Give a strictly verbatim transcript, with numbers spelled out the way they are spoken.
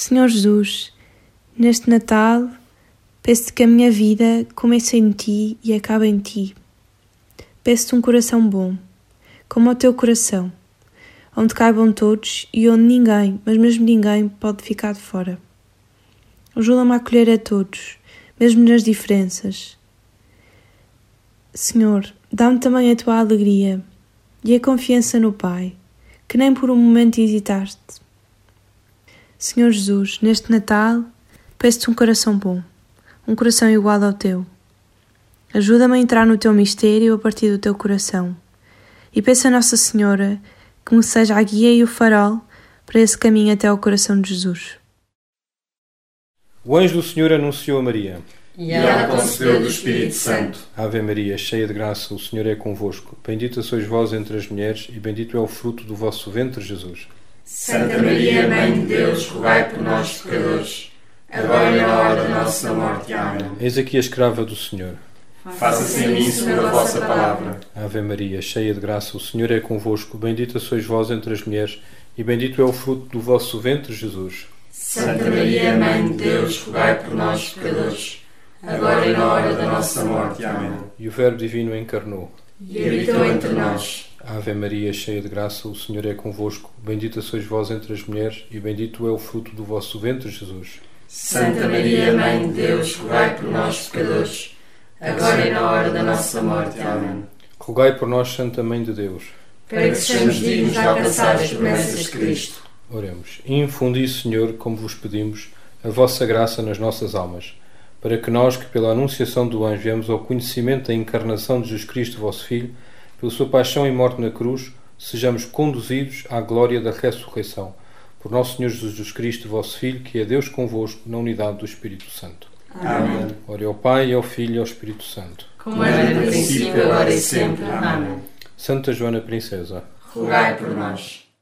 Senhor Jesus, neste Natal, peço-te que a minha vida comece em Ti e acabe em Ti. Peço-te um coração bom, como o Teu coração, onde caibam todos e onde ninguém, mas mesmo ninguém, pode ficar de fora. Ajuda-me a acolher a todos, mesmo nas diferenças. Senhor, dá-me também a Tua alegria e a confiança no Pai, que nem por um momento hesitaste. Senhor Jesus, neste Natal, peço-te um coração bom, um coração igual ao Teu. Ajuda-me a entrar no Teu mistério a partir do Teu coração e peço a Nossa Senhora que me seja a guia e o farol para esse caminho até ao coração de Jesus. O anjo do Senhor anunciou a Maria. E ela concebeu do Espírito Santo. Ave Maria, cheia de graça, o Senhor é convosco. Bendita sois vós entre as mulheres e bendito é o fruto do vosso ventre, Jesus. Santa Maria, Mãe de Deus, rogai por nós, pecadores, agora e na hora da nossa morte. Amém. Eis aqui a escrava do Senhor. Faça-se em mim segundo a vossa palavra. Ave Maria, cheia de graça, o Senhor é convosco. Bendita sois vós entre as mulheres e bendito é o fruto do vosso ventre, Jesus. Santa Maria, Mãe de Deus, rogai por nós, pecadores, agora e na hora da nossa morte. Amém. E o Verbo Divino encarnou E habitou entre nós. Ave Maria, cheia de graça, o Senhor é convosco. Bendita sois vós entre as mulheres e bendito é o fruto do vosso ventre, Jesus. Santa Maria, Mãe de Deus, rogai por nós, pecadores, agora e na hora da nossa morte. Amém. Rogai por nós, Santa Mãe de Deus, para que sejamos dignos de alcançar as promessas de Cristo. Oremos. Infundi, Senhor, como vos pedimos, a vossa graça nas nossas almas, para que nós, que pela anunciação do anjo viemos ao conhecimento da encarnação de Jesus Cristo, vosso Filho, pela sua paixão e morte na cruz, sejamos conduzidos à glória da ressurreição. Por nosso Senhor Jesus Cristo, vosso Filho, que é Deus convosco, na unidade do Espírito Santo. Amém. Ore ao Pai, ao Filho e ao Espírito Santo. Como era no princípio, agora e sempre. Amém. Santa Joana Princesa, rogai por nós.